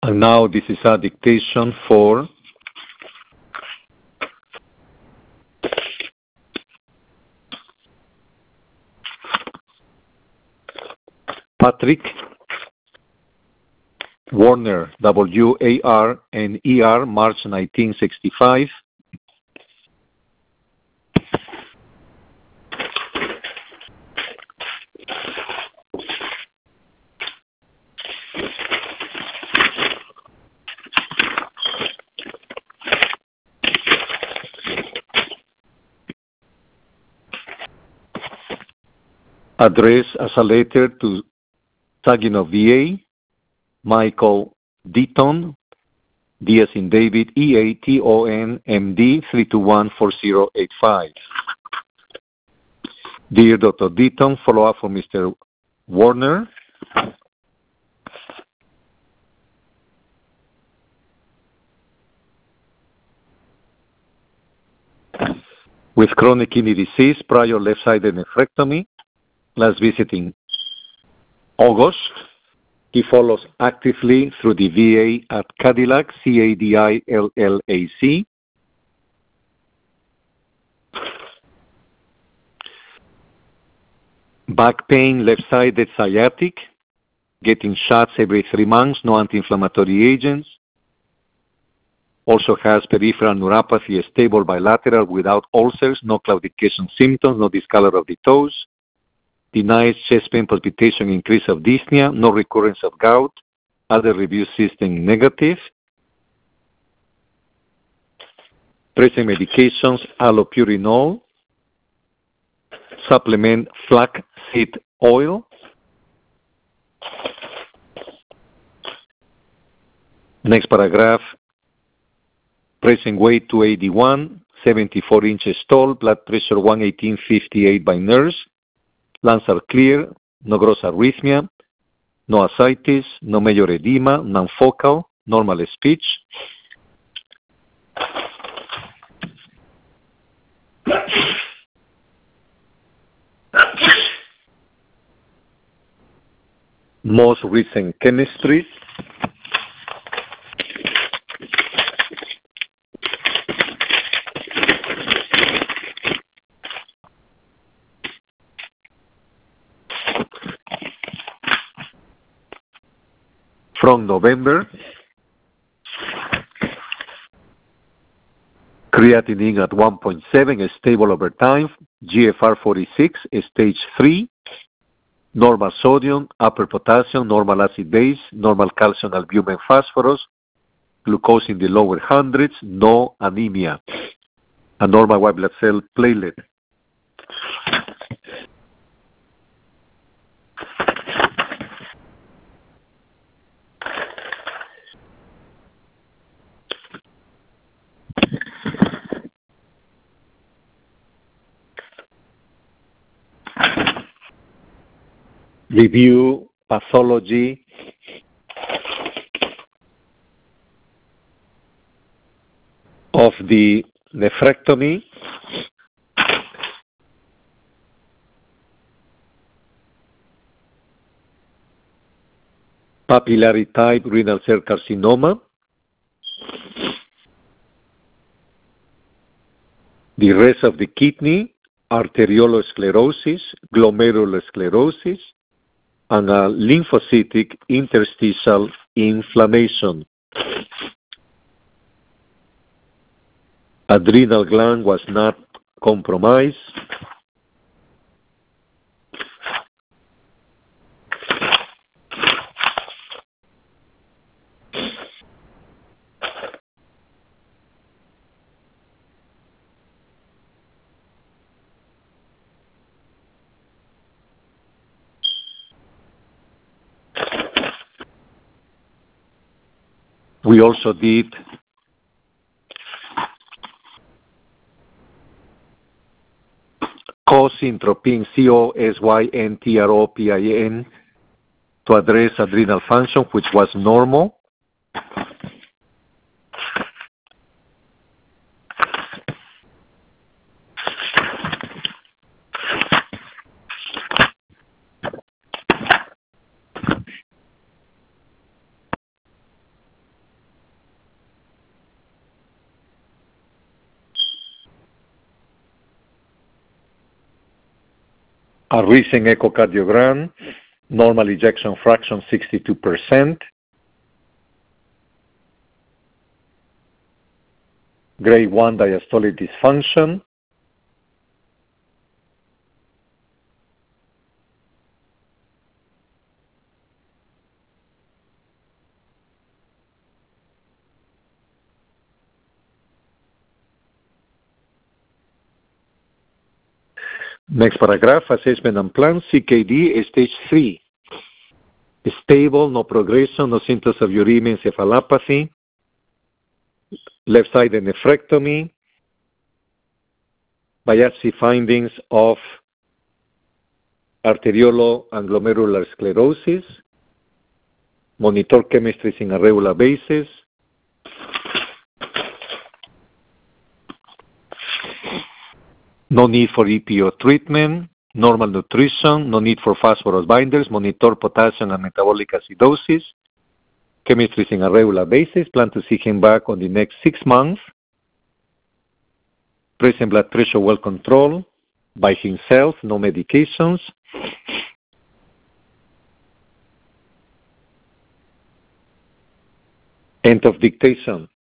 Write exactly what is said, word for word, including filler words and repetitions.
And now this is a dictation for Patrick Warner, W A R N E R, March nineteen sixty-five. Address as a letter to Saginaw V A, Michael Deaton, D as in David, E A T O N, M D, three two one four zero eight five. Dear Doctor Deaton, follow-up for Mister Warner. With chronic kidney disease, prior left-sided nephrectomy, last visit in August. He follows actively through the V A at Cadillac, C A D I L L A C. Back pain, left-sided sciatic, getting shots every three months, no anti-inflammatory agents. Also has peripheral neuropathy, stable bilateral without ulcers, no claudication symptoms, no discolor of the toes. Denies chest pain, palpitation, increase of dyspnea, no recurrence of gout. Other review system negative. Present medications, allopurinol. Supplement flaxseed oil. Next paragraph. Present weight two eighty-one, seventy-four inches tall, blood pressure one eighteen fifty-eight by nurse. Lungs are clear, no gross arrhythmia, no ascites, no major edema, non-focal, normal speech. Most recent chemistry. From November, creatinine at one point seven is stable over time, G F R forty-six is stage three, normal sodium, upper potassium, normal acid base, normal calcium, albumin, phosphorus, glucose in the lower hundreds, no anemia, a normal white blood cell platelet. Review pathology of the nephrectomy. Papillary type renal cell carcinoma. The rest of the kidney, arteriolosclerosis, glomerulosclerosis, and a lymphocytic interstitial inflammation. Adrenal gland was not compromised. We also did cosintropin, C O S Y N T R O P I N, to address adrenal function, which was normal. A recent echocardiogram, normal ejection fraction sixty-two percent. Grade one diastolic dysfunction. Next paragraph, assessment and plan, C K D, stage three. Stable, no progression, no symptoms of uremia encephalopathy. Left-sided nephrectomy. Biopsy findings of arteriolo and glomerular sclerosis. Monitor chemistries in a regular basis. No need for E P O treatment, normal nutrition, no need for phosphorus binders, monitor potassium and metabolic acidosis, chemistries in a regular basis, plan to see him back on the next six months, present blood pressure well controlled by himself, no medications. End of dictation.